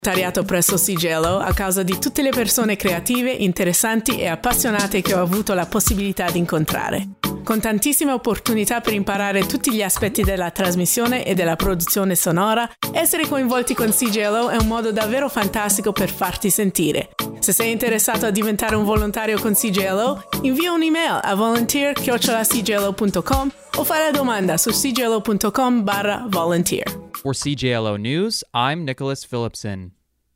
volontariato presso CGLO a causa di tutte le persone creative, interessanti e appassionate che ho avuto la possibilità di incontrare. Con tantissime opportunità per imparare tutti gli aspetti della trasmissione e della produzione sonora, essere coinvolti con CGLO è un modo davvero fantastico per farti sentire. Se sei interessato a diventare un volontario con CGLO, invia un'email a volunteer@cglo.com o fai la domanda su cglo.com/volunteer. For CJLO News, I'm Nicholas Phillipson.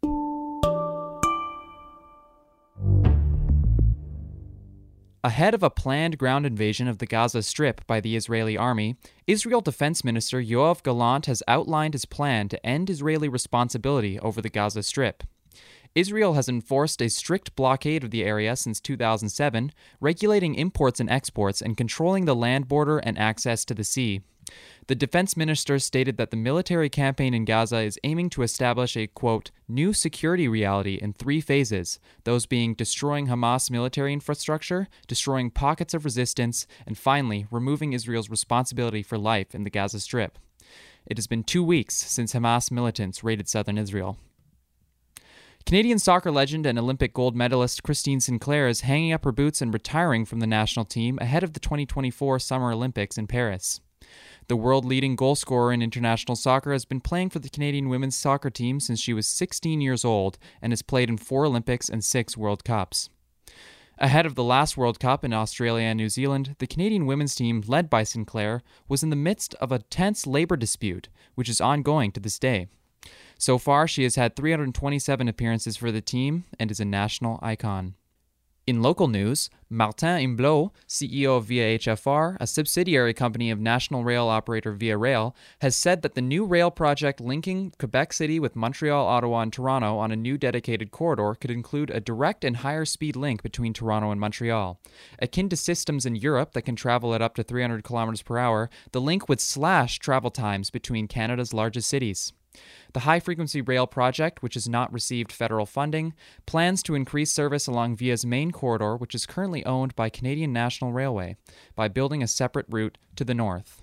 Ahead of a planned ground invasion of the Gaza Strip by the Israeli army, Israel Defense Minister Yoav Gallant has outlined his plan to end Israeli responsibility over the Gaza Strip. Israel has enforced a strict blockade of the area since 2007, regulating imports and exports and controlling the land border and access to the sea. The defense minister stated that the military campaign in Gaza is aiming to establish a, quote, new security reality in 3 phases, those being destroying Hamas military infrastructure, destroying pockets of resistance, and finally, removing Israel's responsibility for life in the Gaza Strip. It has been 2 weeks since Hamas militants raided southern Israel. Canadian soccer legend and Olympic gold medalist Christine Sinclair is hanging up her boots and retiring from the national team ahead of the 2024 Summer Olympics in Paris. The world-leading goal scorer in international soccer has been playing for the Canadian women's soccer team since she was 16 years old and has played in 4 Olympics and 6 World Cups. Ahead of the last World Cup in Australia and New Zealand, the Canadian women's team, led by Sinclair, was in the midst of a tense labor dispute, which is ongoing to this day. So far, she has had 327 appearances for the team and is a national icon. In local news, Martin Imblot, CEO of Via HFR, a subsidiary company of national rail operator Via Rail, has said that the new rail project linking Quebec City with Montreal, Ottawa, and Toronto on a new dedicated corridor could include a direct and higher speed link between Toronto and Montreal. Akin to systems in Europe that can travel at up to 300 kilometers per hour, the link would slash travel times between Canada's largest cities. The high-frequency rail project, which has not received federal funding, plans to increase service along Via's main corridor, which is currently owned by Canadian National Railway, by building a separate route to the north.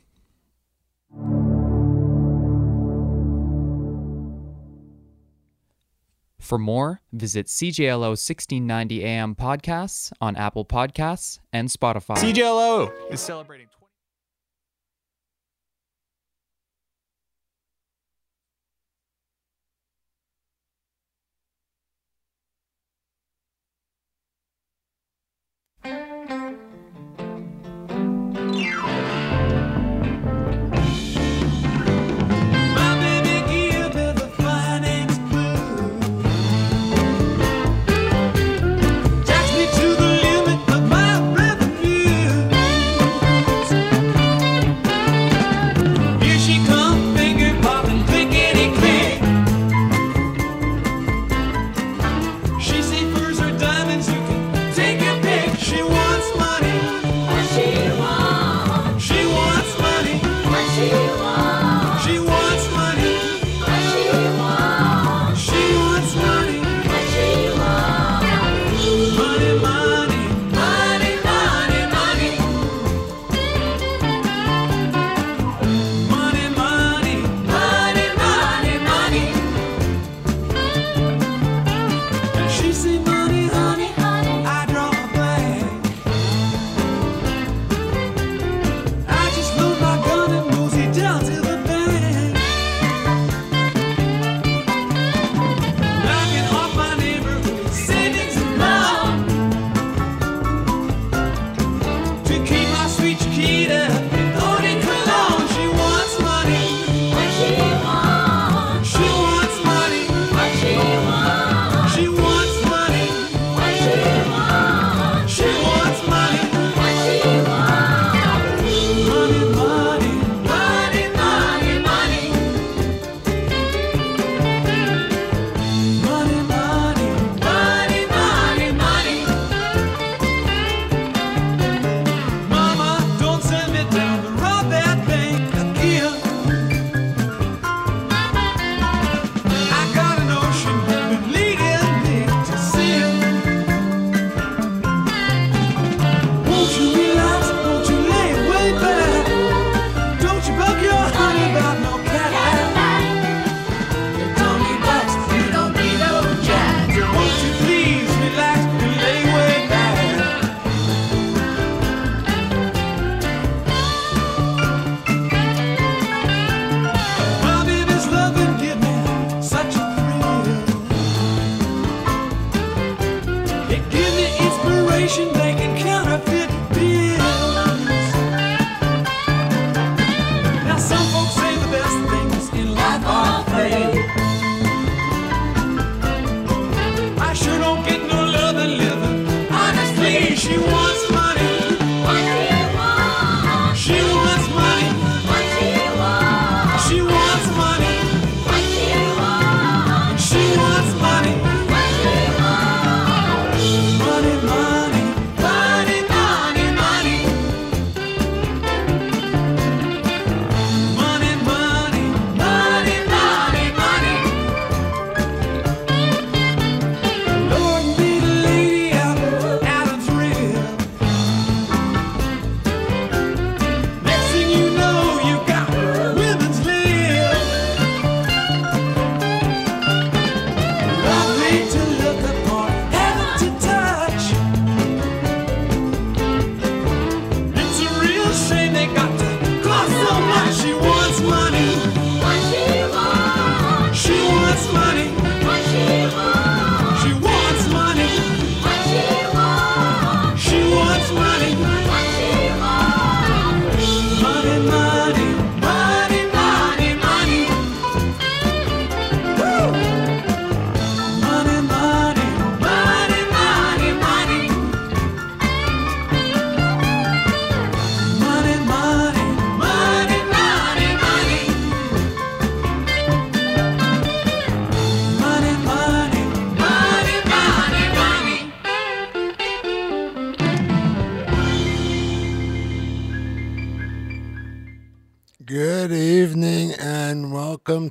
For more, visit CJLO 1690 AM podcasts on Apple Podcasts and Spotify. CJLO is celebrating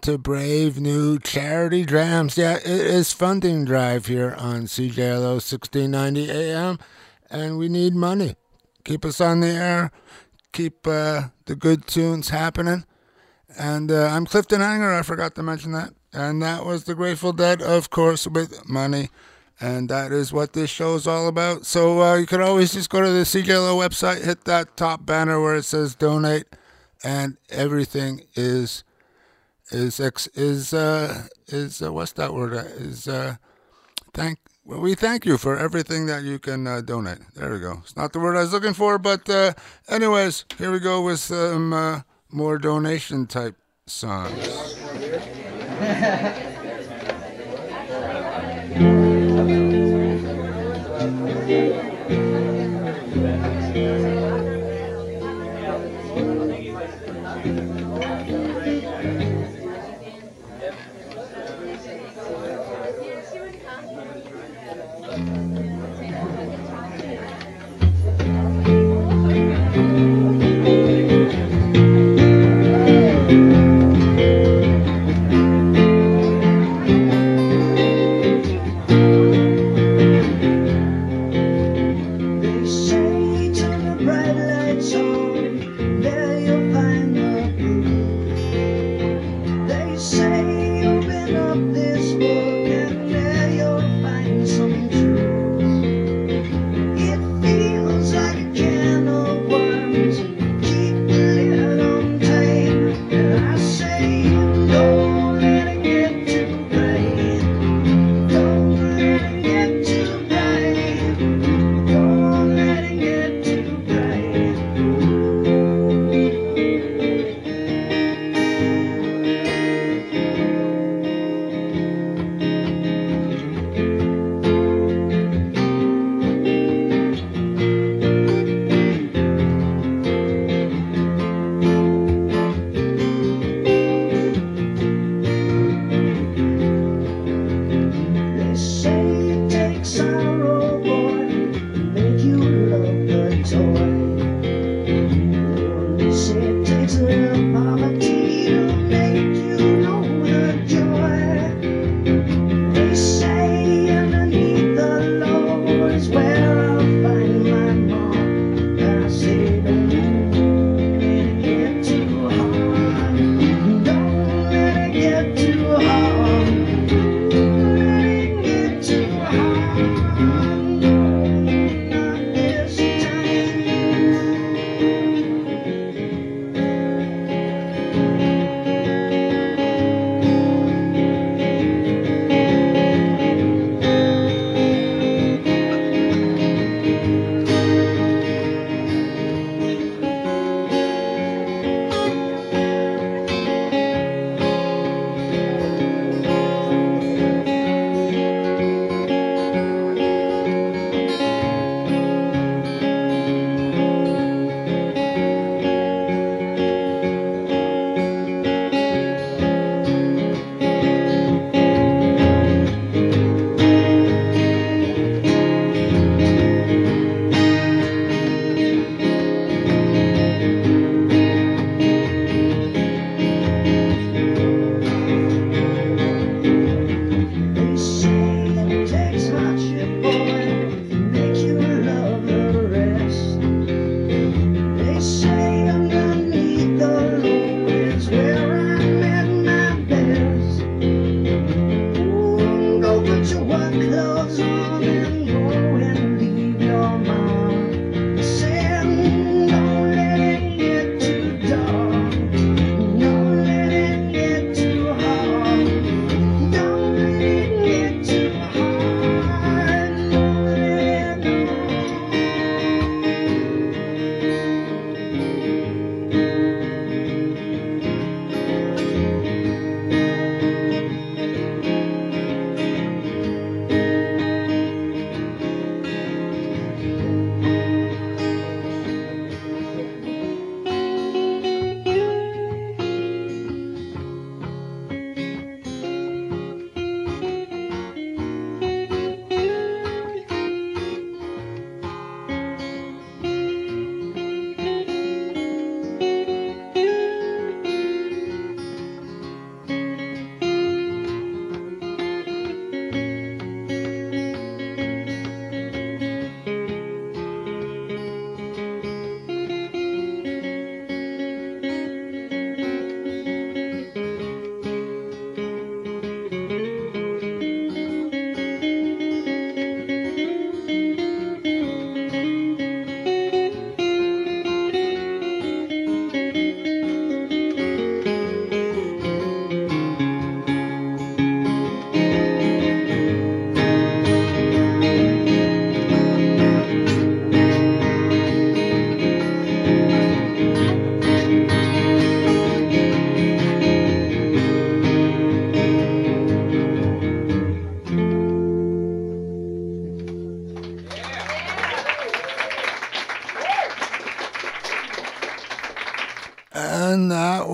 to brave new charity drams. Yeah, it is funding drive here on CJLO 1690 AM, and we need money. Keep us on the air. Keep the good tunes happening. And I'm Clifton Hanger. I forgot to mention that. And that was the Grateful Dead, of course, with money. And that is what this show is all about. So you can always just go to the CJLO website, hit that top banner where it says donate, and everything is what's that word? We thank you for everything that you can donate. There we go. It's not the word I was looking for, but anyways, here we go with some more donation type songs. Say open up this book and there you'll find some truth.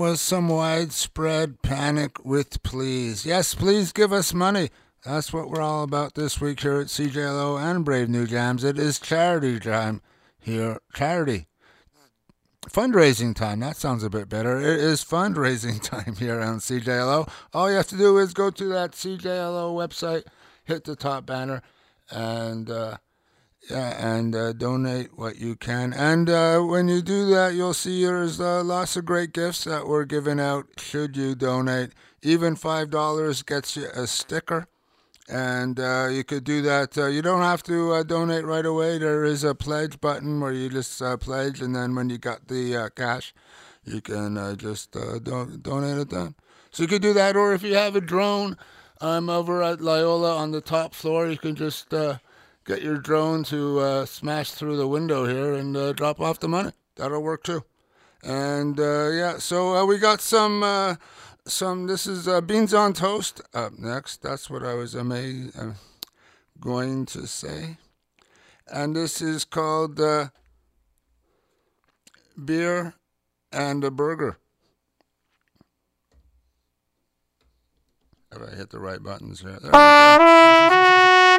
was some widespread panic with please. Yes, please give us money. That's what we're all about this week here at CJLO and Brave New Jams. It is charity time here. Charity. Fundraising time. That sounds a bit better. It is fundraising time here on CJLO. All you have to do is go to that CJLO website, hit the top banner, and donate what you can. And when you do that, you'll see there's lots of great gifts that we're giving out should you donate. Even $5 gets you a sticker. And you could do that. You don't have to donate right away. There is a pledge button where you just pledge, and then when you got the cash, you can just donate it then. So you could do that, or if you have a drone, I'm over at Loyola on the top floor. You can just get your drone to smash through the window here and drop off the money. That'll work too. And so we got some. This is Beans on Toast up next. That's what I was going to say. And this is called Beer and a Burger. If I hit the right buttons here. There we go.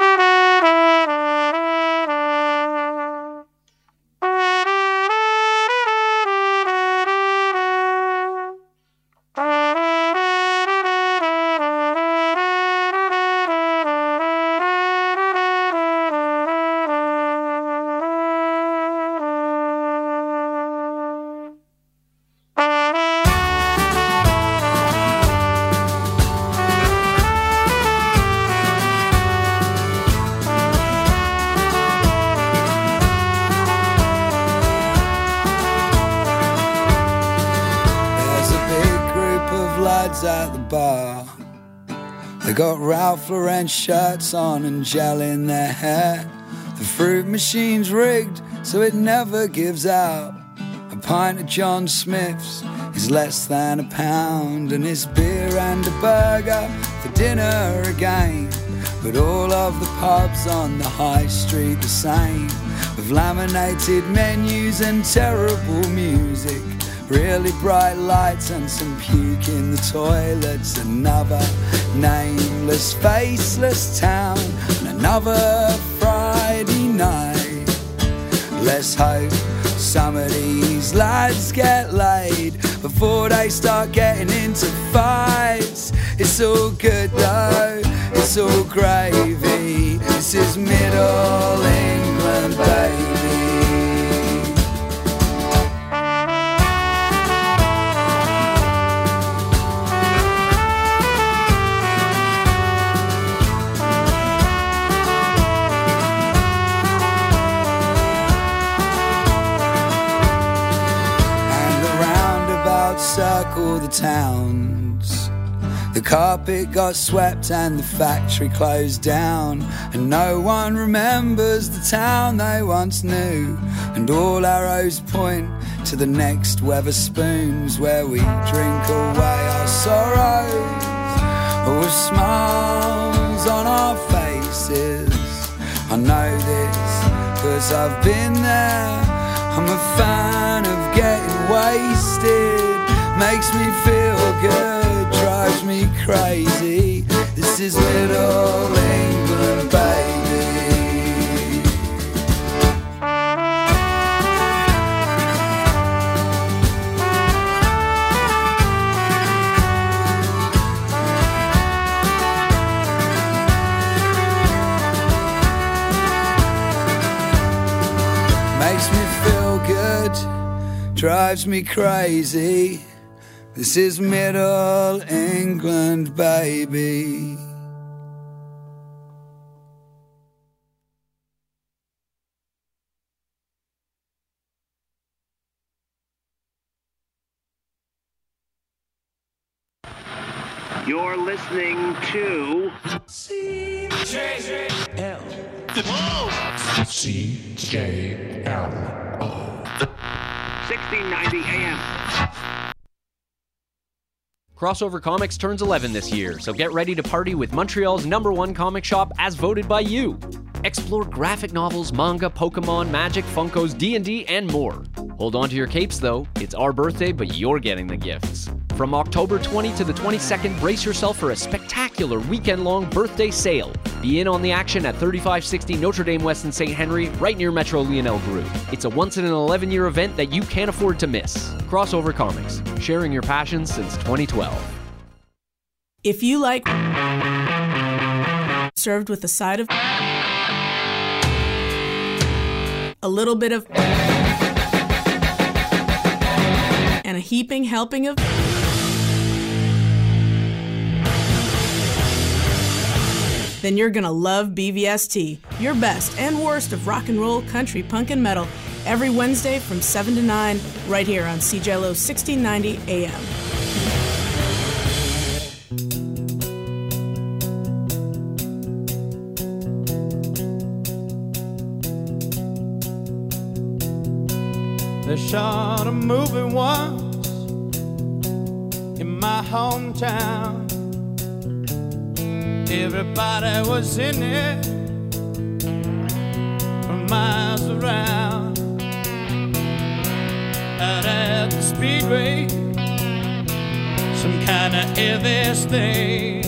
At the bar, they got Ralph Lauren shirts on and gel in their hair. The fruit machine's rigged so it never gives out. A pint of John Smith's is less than £1, and it's beer and a burger for dinner again. But all of the pubs on the high street the same, with laminated menus and terrible music. Really bright lights and some puke in the toilets. Another nameless, faceless town and another Friday night. Let's hope some of these lads get laid before they start getting into fights. It's all good though, it's all gravy. This is Middle England, baby. Circle the towns. The carpet got swept and the factory closed down, and no one remembers the town they once knew. And all arrows point to the next Weatherspoons, where we drink away our sorrows with smiles on our faces. I know this 'cause I've been there. I'm a fan of getting wasted. Makes me feel good, drives me crazy. This is Middle England, baby. Makes me feel good, drives me crazy. This is Middle England, baby. You're listening to CJLO. 1690 AM. Crossover Comics turns 11 this year, so get ready to party with Montreal's #1 comic shop as voted by you. Explore graphic novels, manga, Pokemon, Magic, Funkos, D&D, and more. Hold on to your capes though, it's our birthday, but you're getting the gifts. From October 20 to the 22nd, brace yourself for a spectacular weekend-long birthday sale. Be in on the action at 3560 Notre Dame West in St. Henry, right near Metro Lionel Group. It's a once-in-an-11-year event that you can't afford to miss. Crossover Comics, sharing your passion since 2012. If you like served with a side of a little bit of and a heaping helping of then you're gonna love BVST, your best and worst of rock and roll, country, punk, and metal, every Wednesday from 7 to 9, right here on CJLO 1690 AM. They shot a movie once in my hometown. Everybody was in it for miles around. Out at the speedway, some kind of heavy thing.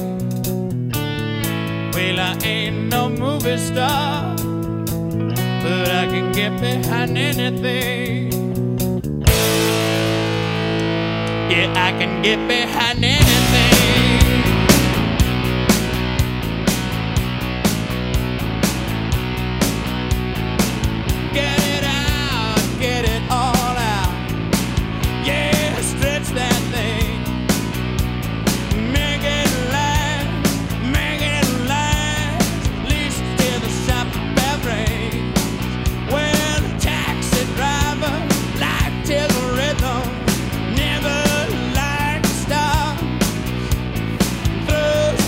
Well, I ain't no movie star, but I can get behind anything. Yeah, I can get behind anything. Get it out, get it all out. Yeah, stretch that thing. Make it last, at least till the shop beverage. Well, taxi driver, life tells a rhythm, never like to stop. Throws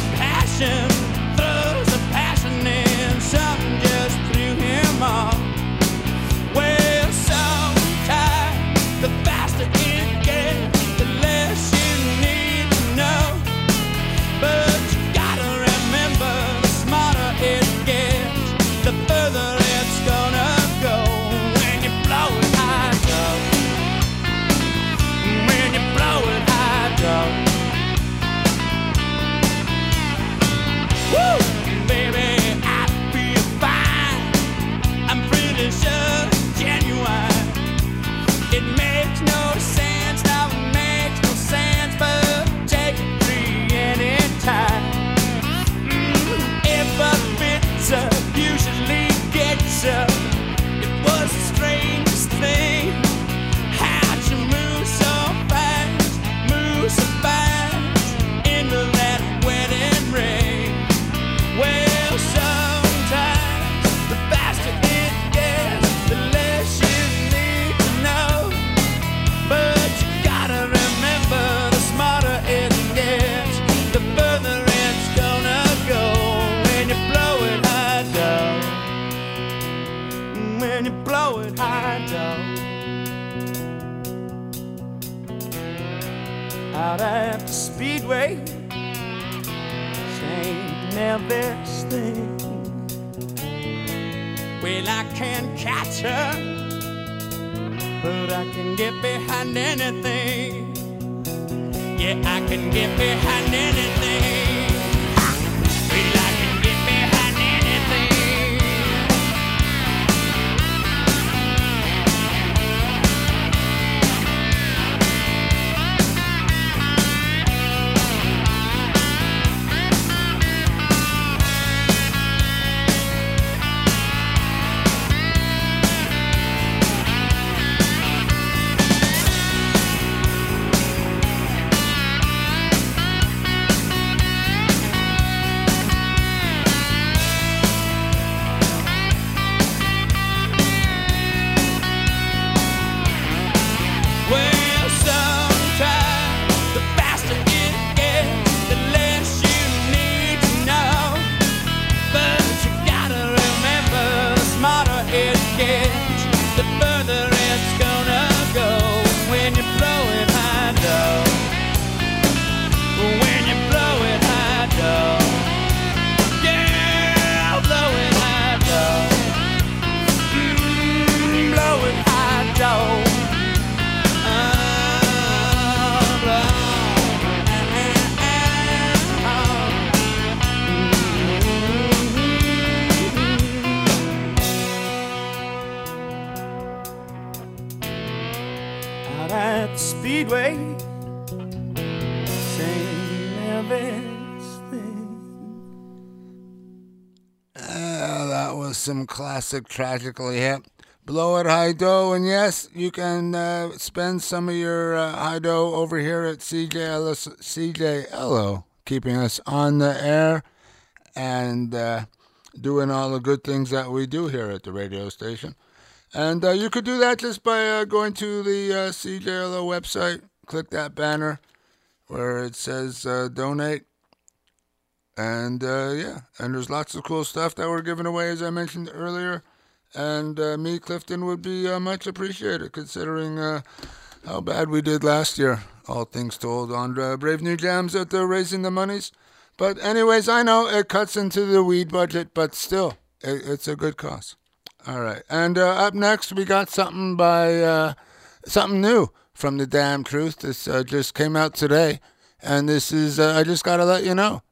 a passion in, something just threw him off. Well, sometimes the faster it gets, the less you need to know. But you gotta remember, the smarter it gets, the further it's gonna go. When you blow it hydro, when you blow it hydro. Woo! Baby, I feel fine. I'm pretty sure it's genuine. It makes no sense, now it makes no sense, but take it free anytime. If a fits up, usually gets up. It was the strangest thing. How'd you move so fast into that wedding ring? Well, sometimes the faster it gets, the less you need to know. But you gotta remember, the smarter it gets, the further it's gonna go. When you blow it high down, when you blow it high down. Out at the speedway, St. Elvis thing. Well, I can't catch her, but I can get behind anything. Yeah, I can get behind anything. Well, I can get behind anything. Speedway. St. Elvis thing. That was some classic Tragically Hip. Blow at High Dough, and yes, you can spend some of your High Dough over here at CJLO, keeping us on the air and doing all the good things that we do here at the radio station. And you could do that just by going to the CJLO website, click that banner where it says donate. And and there's lots of cool stuff that we're giving away, as I mentioned earlier. And me, Clifton, would be much appreciated, considering how bad we did last year, all things told, on Brave New Jams at Raising the Monies. But anyways, I know it cuts into the weed budget, but still, it's a good cause. All right. And up next, we got something by something new from The Damn Truth. This just came out today. And this is I Just Gotta Let You Know.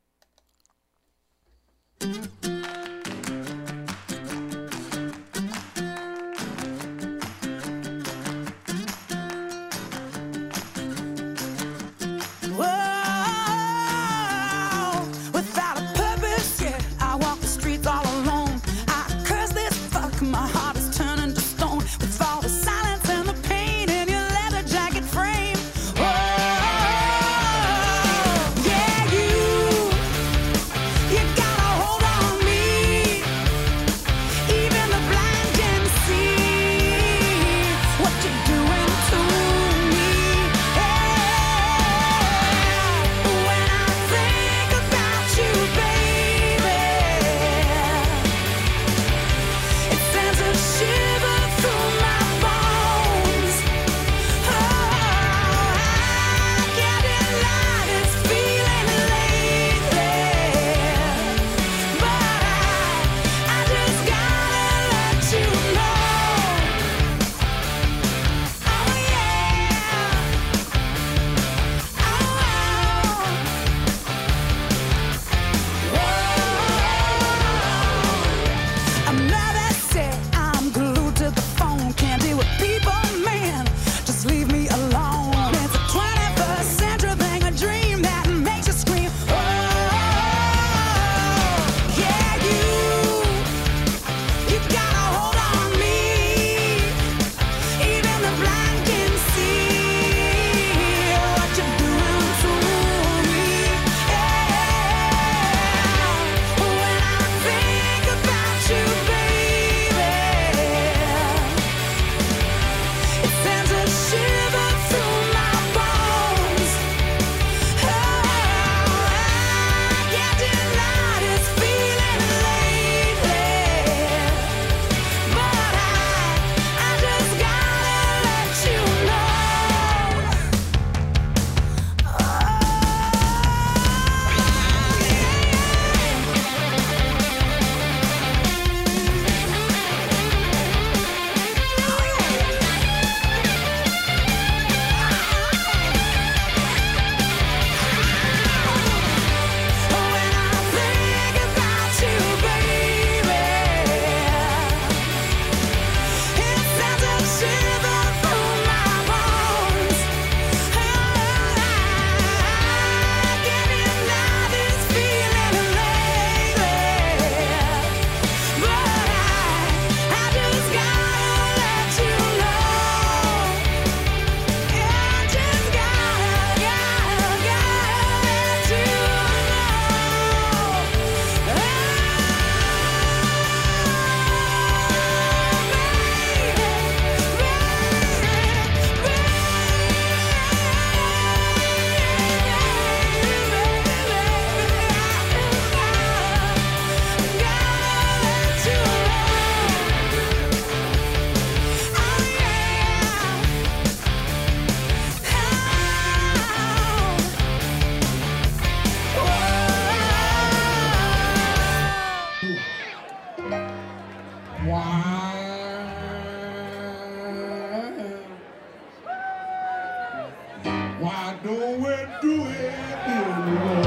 Why don't we do it anymore?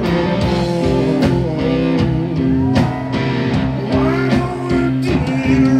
Why don't we do it anymore?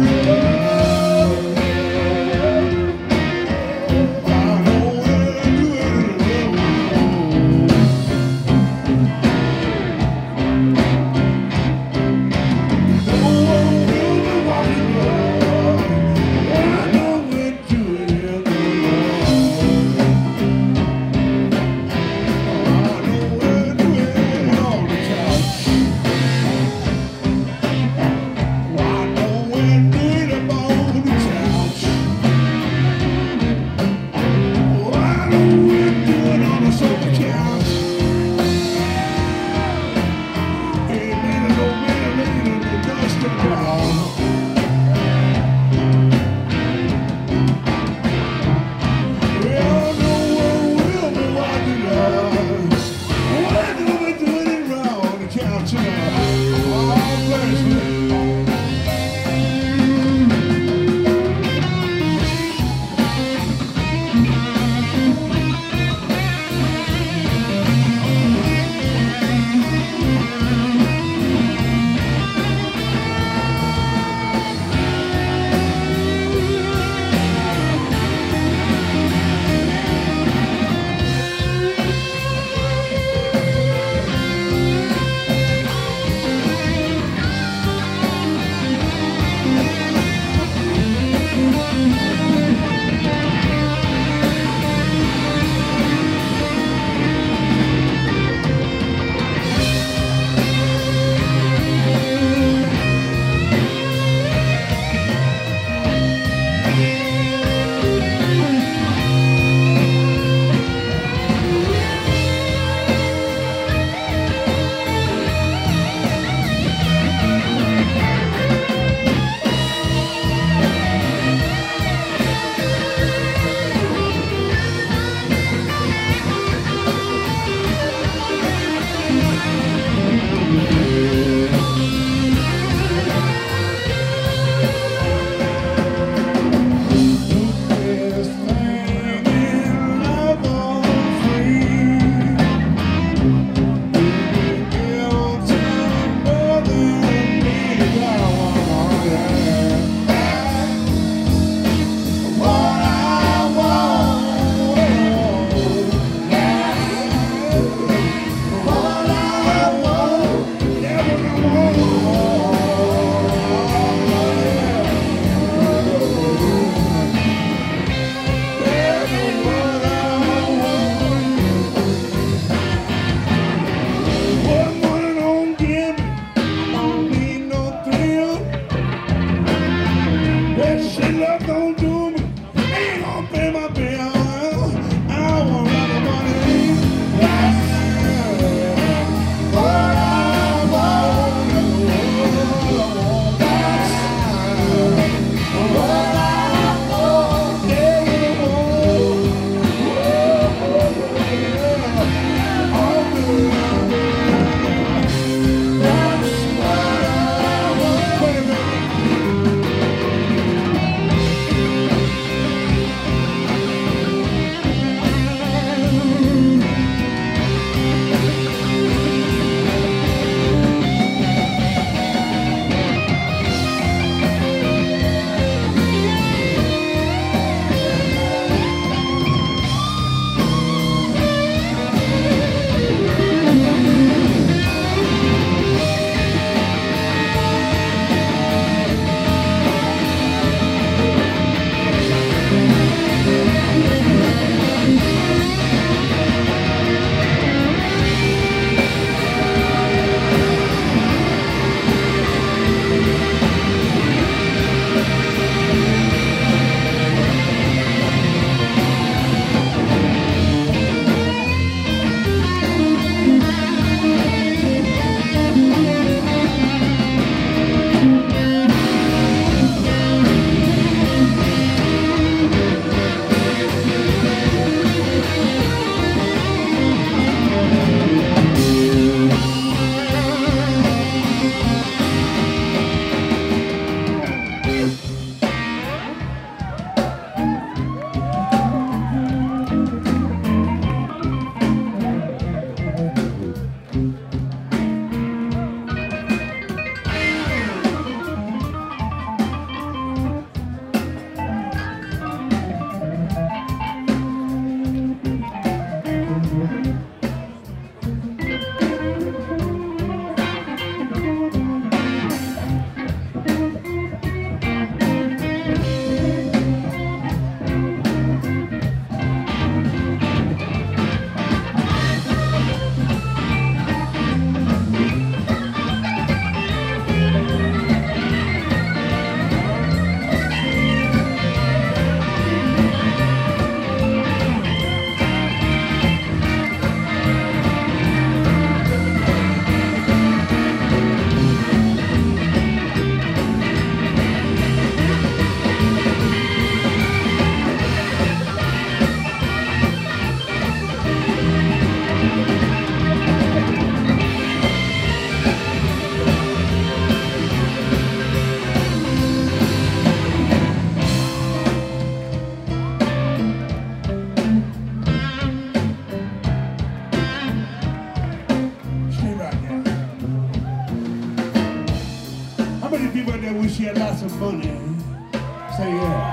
money. Say yeah.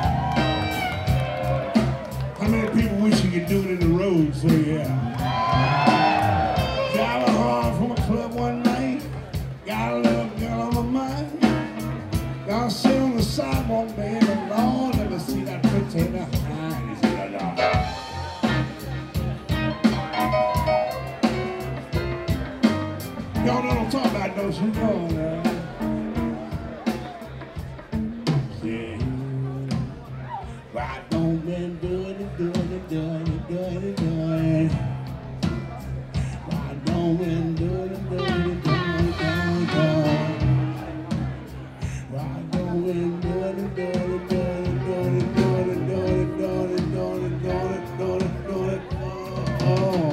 How many people wish you could do it in the road? Say yeah. Driving hard from a club one night. Got a little girl on my mind. Gonna sit on the sidewalk, baby. Lord, let me see that pretty behind. Y'all know what I'm talking about, don't you? Go on, yeah. Why don't men doing it? Why don't men doing it? Why don't men doing it? Oh.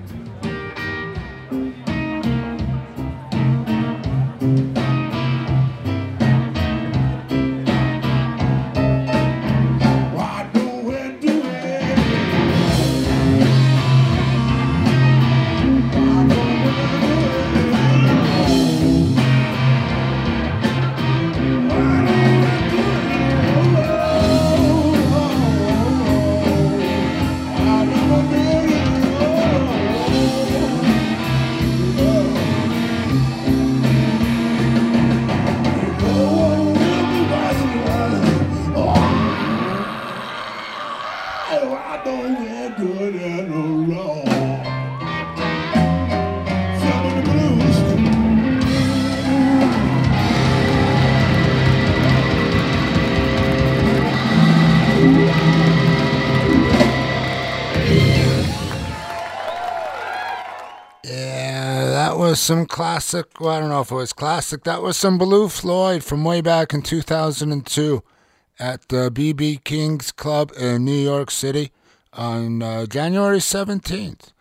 Some classic, well, I don't know if it was classic, that was some Blue Floyd from way back in 2002 at the B.B. King's Club in New York City on January 17th.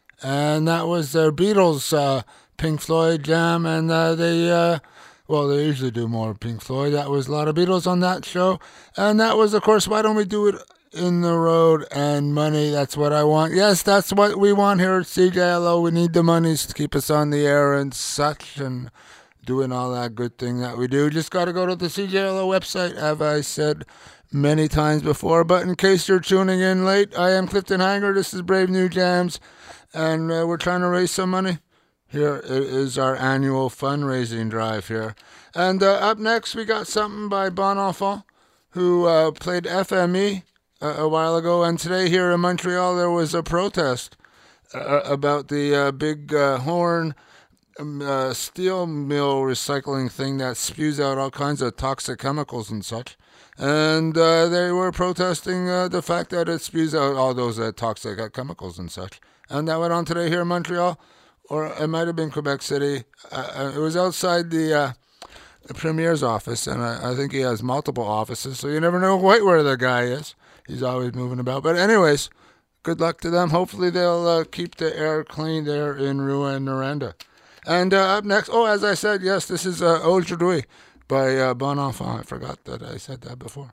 And that was their Beatles Pink Floyd jam, and they usually do more Pink Floyd. That was a lot of Beatles on that show. And that was, of course, Why Don't We Do It in the Road, and money, that's what I want. Yes, that's what we want here at CJLO. We need the monies to keep us on the air and such, and doing all that good thing that we do. Just got to go to the CJLO website, as I said many times before. But in case you're tuning in late, I am Clifton Hanger. This is Brave New Jams, and we're trying to raise some money. Here is our annual fundraising drive here. And up next, we got something by Bon Enfant, who played FME a while ago, and today here in Montreal there was a protest about the big horn steel mill recycling thing that spews out all kinds of toxic chemicals and such. And they were protesting the fact that it spews out all those toxic chemicals and such. And that went on today here in Montreal, or it might have been Quebec City. It was outside the Premier's office, and I think he has multiple offices, so you never know quite where the guy is. He's always moving about. But anyways, good luck to them. Hopefully they'll keep the air clean there in Rouyn-Noranda. And up next, as I said, yes, this is Aujourd'hui by Bon Enfant. I forgot that I said that before.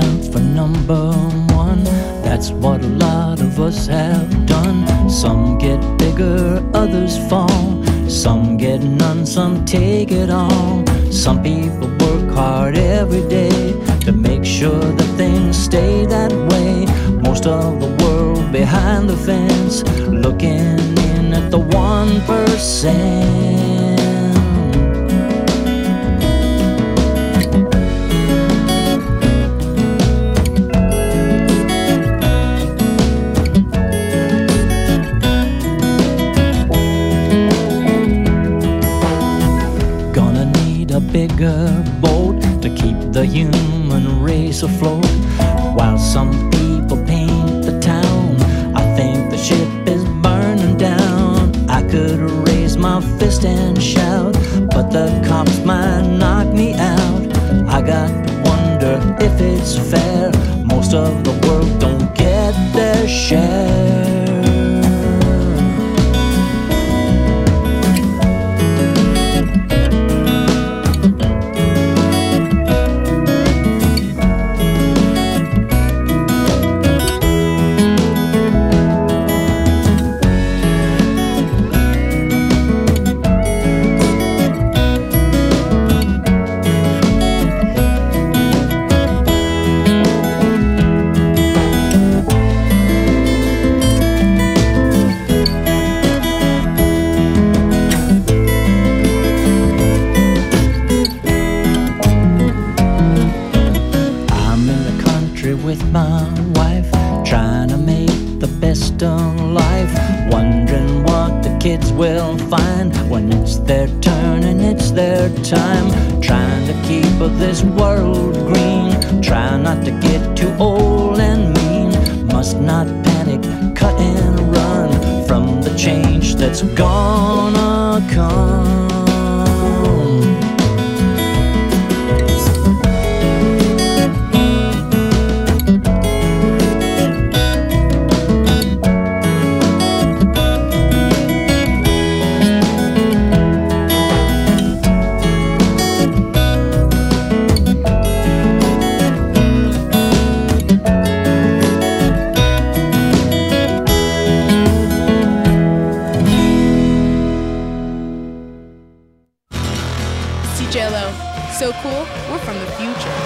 went for number one. That's what a lot of us have done. Some get bigger, others fall. Some get none, some take it all. Some people work hard every day to make sure that things stay that way. Most of the world behind the fence, looking in at the 1%. Bigger boat to keep the human race afloat. While some people paint the town, I think the ship is burning down. I could raise my fist and shout, but the cops might knock me out. I got to wonder if it's fair. Most of the world don't get their share. With my wife, trying to make the best of life, wondering what the kids will find when it's their turn and it's their time. Trying to keep this world green, try not to get too old and mean. Must not panic, cut and run from the change that's gonna come. So cool, we're from the future.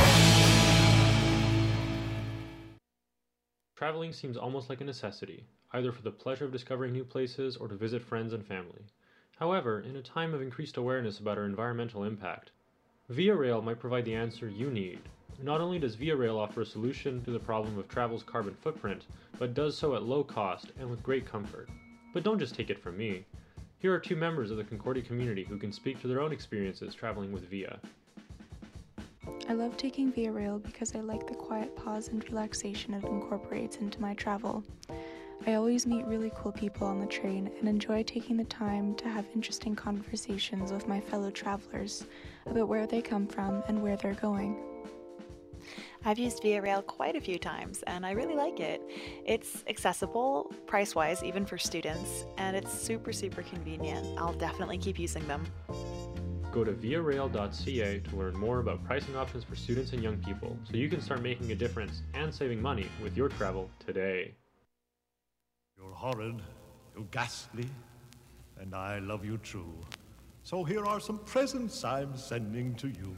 Traveling seems almost like a necessity, either for the pleasure of discovering new places or to visit friends and family. However, in a time of increased awareness about our environmental impact, Via Rail might provide the answer you need. Not only does Via Rail offer a solution to the problem of travel's carbon footprint, but does so at low cost and with great comfort. But don't just take it from me. Here are two members of the Concordia community who can speak to their own experiences traveling with Via. I love taking Via Rail because I like the quiet pause and relaxation it incorporates into my travel. I always meet really cool people on the train and enjoy taking the time to have interesting conversations with my fellow travelers about where they come from and where they're going. I've used Via Rail quite a few times and I really like it. It's accessible, price-wise, even for students, and it's super convenient. I'll definitely keep using them. Go to viarail.ca to learn more about pricing options for students and young people, so you can start making a difference and saving money with your travel today. You're horrid, you're ghastly, and I love you true. So here are some presents I'm sending to you.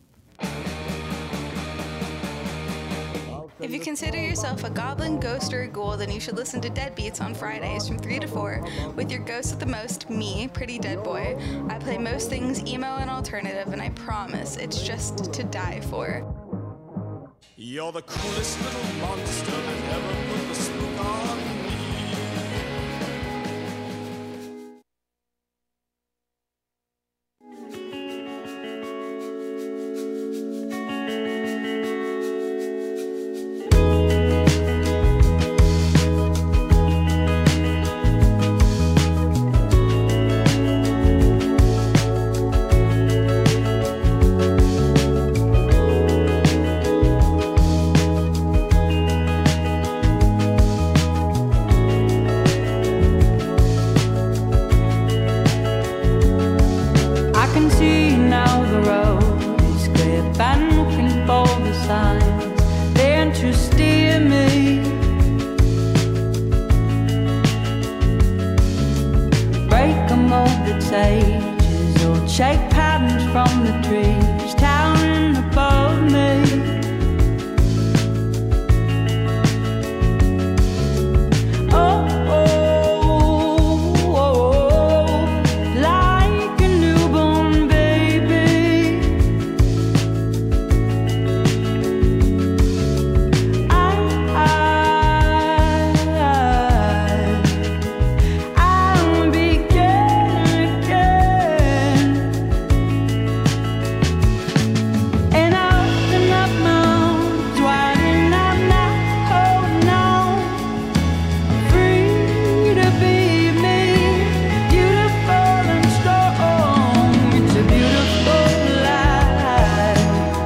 If you consider yourself a goblin, ghost, or a ghoul, then you should listen to Deadbeats on Fridays from 3 to 4 with your ghost at the most, me, Pretty Dead Boy. I play most things emo and alternative, and I promise it's just to die for. You're the coolest little monster that ever put the spook on me. sages or shake patterns from the trees towering above me. Oh, oh, oh, like a newborn baby. I'll begin again, and I'll open up my arms wide, and I'm not holding on. Free to be me, beautiful and strong. It's a beautiful life.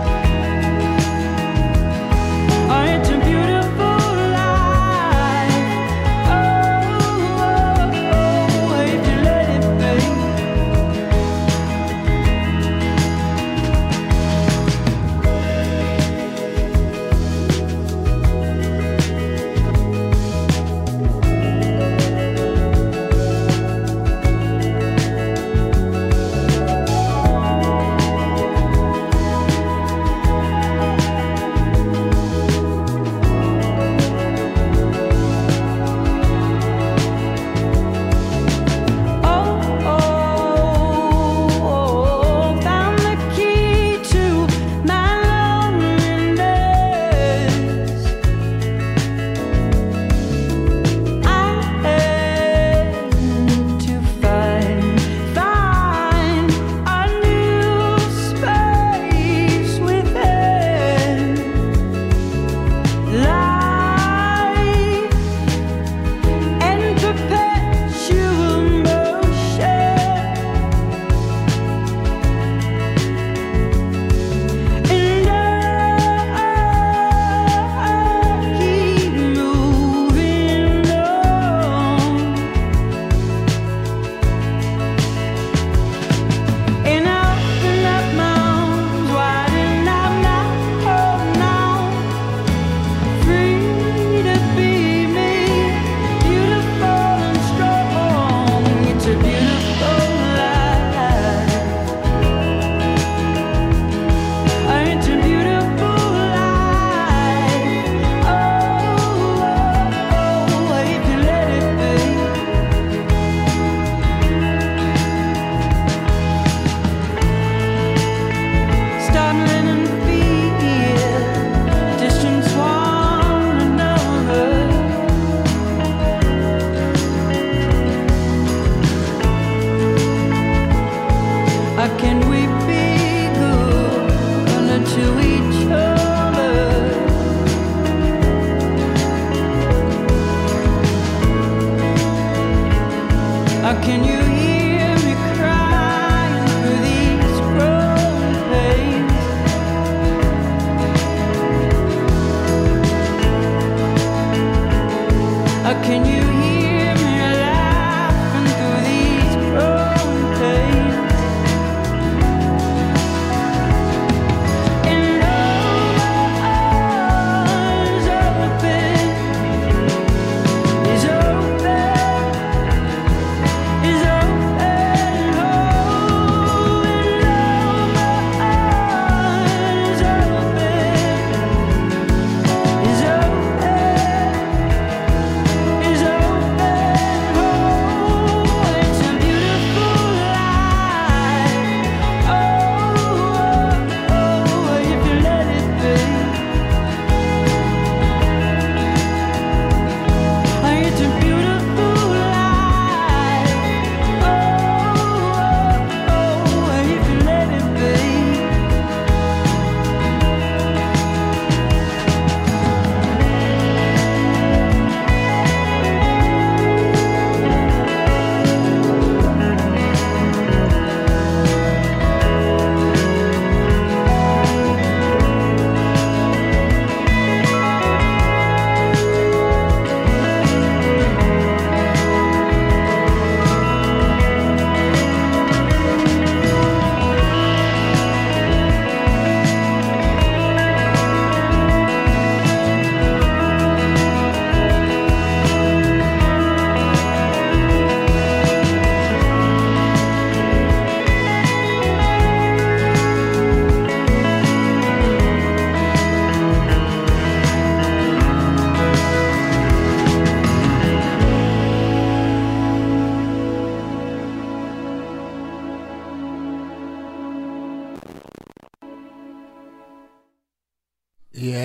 Oh, it's a beautiful life. Oh, if you let it be. Found the key to my loneliness. I had to find a new space within life and perpetual motion. And I keep moving on, and I open up my arms wide, and I'm not holding on. Free to be me, beautiful and strong. It's a beautiful life. It's a beautiful life. Oh, if you let it be. Startling and feel distance one another. Can we be good to each other? Can you hear me crying through these growing pains? Can you hear me laughing through these growing pains? And eyes open, is open, is open. Oh, and eyes open, is open, is open.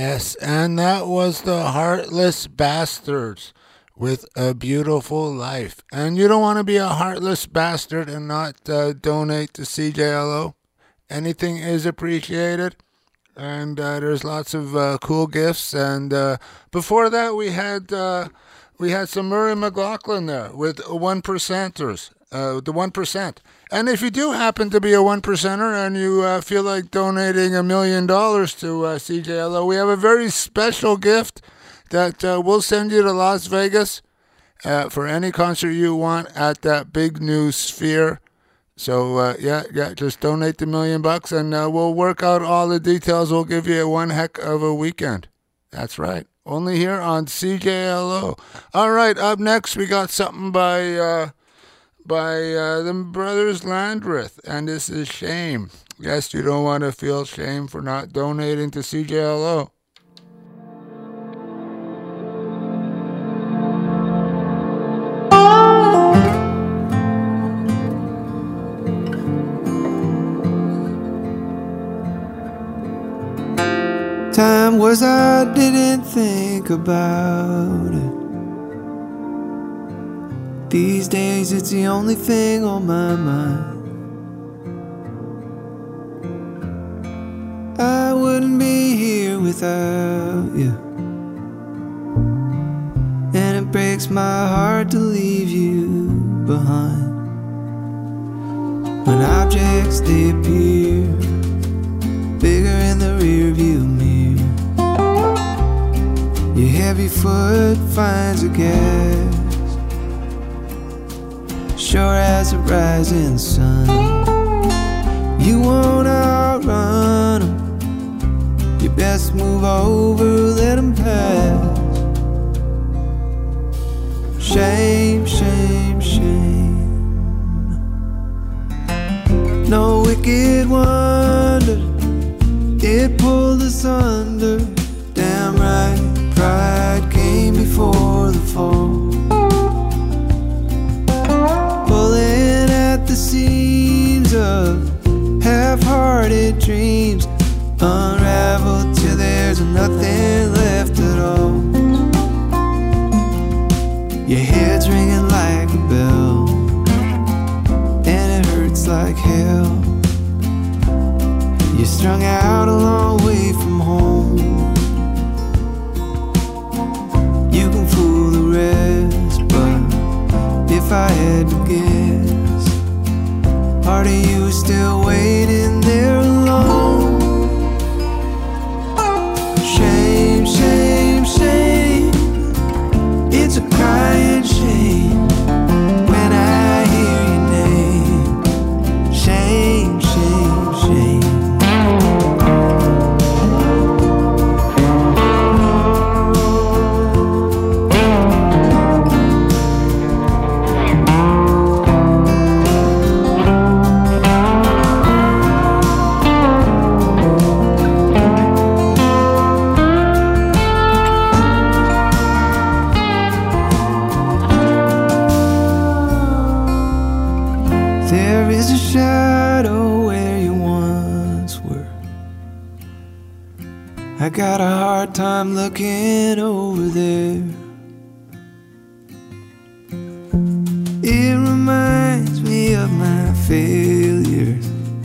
Yes, and that was the Heartless Bastards with A Beautiful Life. And you don't want to be a heartless bastard and not donate to CJLO. Anything is appreciated. And there's lots of cool gifts. And before that, we had some Murray McLaughlin there with 1%ers, the 1%. And if you do happen to be a 1%er and you feel like donating $1 million to CJLO, we have a very special gift that we'll send you to Las Vegas for any concert you want at that big new Sphere. So, just donate the $1 million and we'll work out all the details. We'll give you one heck of a weekend. That's right. Only here on CJLO. All right, up next we got something by the Brothers Landreth, and this is Shame. Yes, you don't want to feel shame for not donating to CJLO. Time was I didn't think about it. These days it's the only thing on my mind. I wouldn't be here without you, and it breaks my heart to leave you behind. When objects they appear bigger in the rear view mirror, your heavy foot finds a gas, sure as the rising sun. You won't outrun 'em, you best move over, let 'em pass. Shame, shame, shame. No wicked wonder it pulled us under. Damn right, pride came before the fall. Pulling at the seams of half-hearted dreams, unraveled till there's nothing left at all. Your head's ringing like a bell, and it hurts like hell. You're strung out a long way from home. You can fool the rest, but if I had to guess, part of you is still waiting there alone. Shame, shame, shame. It's a crying shame when I hear your name. Shame, shame, shame. There is a shadow where you once were. I got a hard time looking over there. It reminds me of my failures,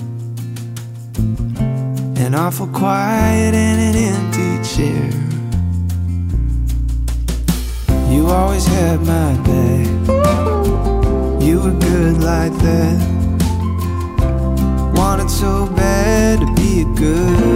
an awful quiet and an empty chair. You always had my back, you were good like that. Wanted so bad to be a good